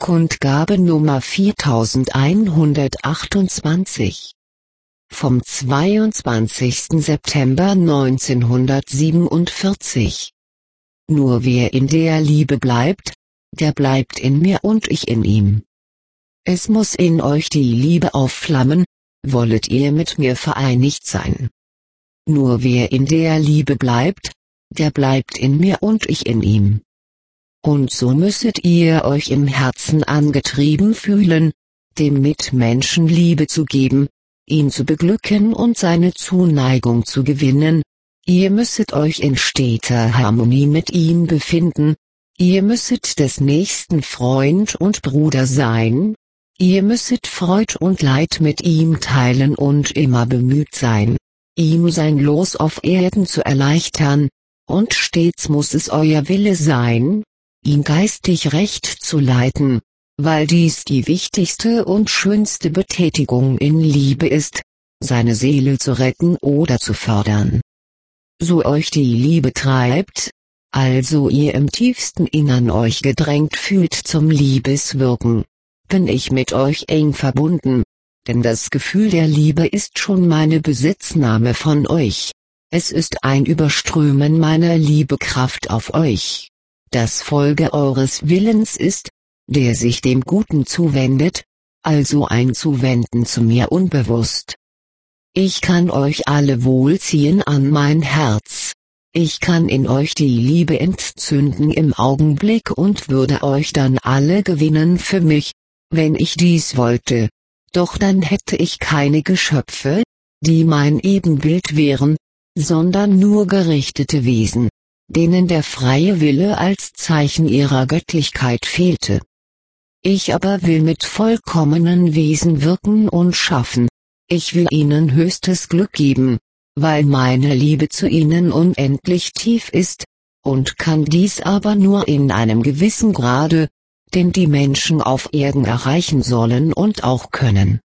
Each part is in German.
Kundgabe Nummer 4128. Vom 22. September 1947. Nur wer in der Liebe bleibt, der bleibt in mir und ich in ihm. Es muss in euch die Liebe aufflammen, wollet ihr mit mir vereinigt sein. Nur wer in der Liebe bleibt, der bleibt in mir und ich in ihm. Und so müsset ihr euch im Herzen angetrieben fühlen, dem Mitmenschen Liebe zu geben, ihn zu beglücken und seine Zuneigung zu gewinnen. Ihr müsset euch in steter Harmonie mit ihm befinden, ihr müsset des Nächsten Freund und Bruder sein, ihr müsset Freud und Leid mit ihm teilen und immer bemüht sein, ihm sein Los auf Erden zu erleichtern, und stets muss es euer Wille sein, ihn geistig recht zu leiten, weil dies die wichtigste und schönste Betätigung in Liebe ist, seine Seele zu retten oder zu fördern. So euch die Liebe treibt, also ihr im tiefsten Innern euch gedrängt fühlt zum Liebeswirken, bin ich mit euch eng verbunden, denn das Gefühl der Liebe ist schon meine Besitznahme von euch, es ist ein Überströmen meiner Liebekraft auf euch, das Folge eures Willens ist, der sich dem Guten zuwendet, also ein Zuwenden zu mir unbewusst. Ich kann euch alle wohlziehen an mein Herz, ich kann in euch die Liebe entzünden im Augenblick und würde euch dann alle gewinnen für mich, wenn ich dies wollte, doch dann hätte ich keine Geschöpfe, die mein Ebenbild wären, sondern nur gerichtete Wesen, denen der freie Wille als Zeichen ihrer Göttlichkeit fehlte. Ich aber will mit vollkommenen Wesen wirken und schaffen, ich will ihnen höchstes Glück geben, weil meine Liebe zu ihnen unendlich tief ist, und kann dies aber nur in einem gewissen Grade, den die Menschen auf Erden erreichen sollen und auch können.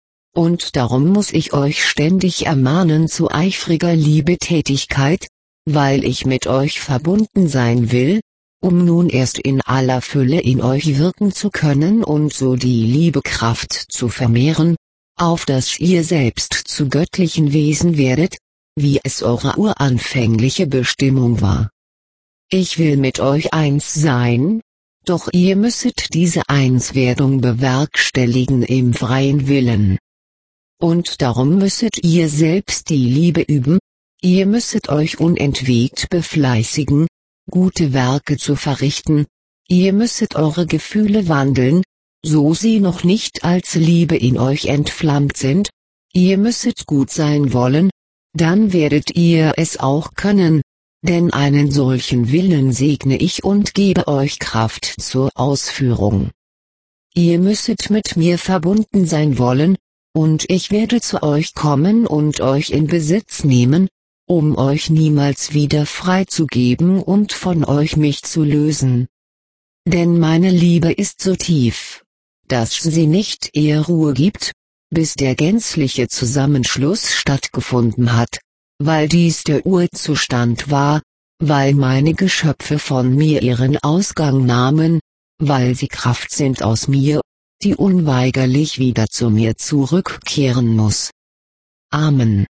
Und darum muss ich euch ständig ermahnen zu eifriger Liebetätigkeit, weil ich mit euch verbunden sein will, um nun erst in aller Fülle in euch wirken zu können und so die Liebekraft zu vermehren, auf dass ihr selbst zu göttlichen Wesen werdet, wie es eure uranfängliche Bestimmung war. Ich will mit euch eins sein, doch ihr müsset diese Einswerdung bewerkstelligen im freien Willen. Und darum müsset ihr selbst die Liebe üben, ihr müsset euch unentwegt befleißigen, gute Werke zu verrichten, ihr müsset eure Gefühle wandeln, so sie noch nicht als Liebe in euch entflammt sind, ihr müsset gut sein wollen, dann werdet ihr es auch können, denn einen solchen Willen segne ich und gebe euch Kraft zur Ausführung. Ihr müsset mit mir verbunden sein wollen, und ich werde zu euch kommen und euch in Besitz nehmen, um euch niemals wieder freizugeben und von euch mich zu lösen. Denn meine Liebe ist so tief, dass sie nicht eher Ruhe gibt, bis der gänzliche Zusammenschluss stattgefunden hat, weil dies der Urzustand war, weil meine Geschöpfe von mir ihren Ausgang nahmen, weil sie Kraft sind aus mir, die unweigerlich wieder zu mir zurückkehren muss. Amen.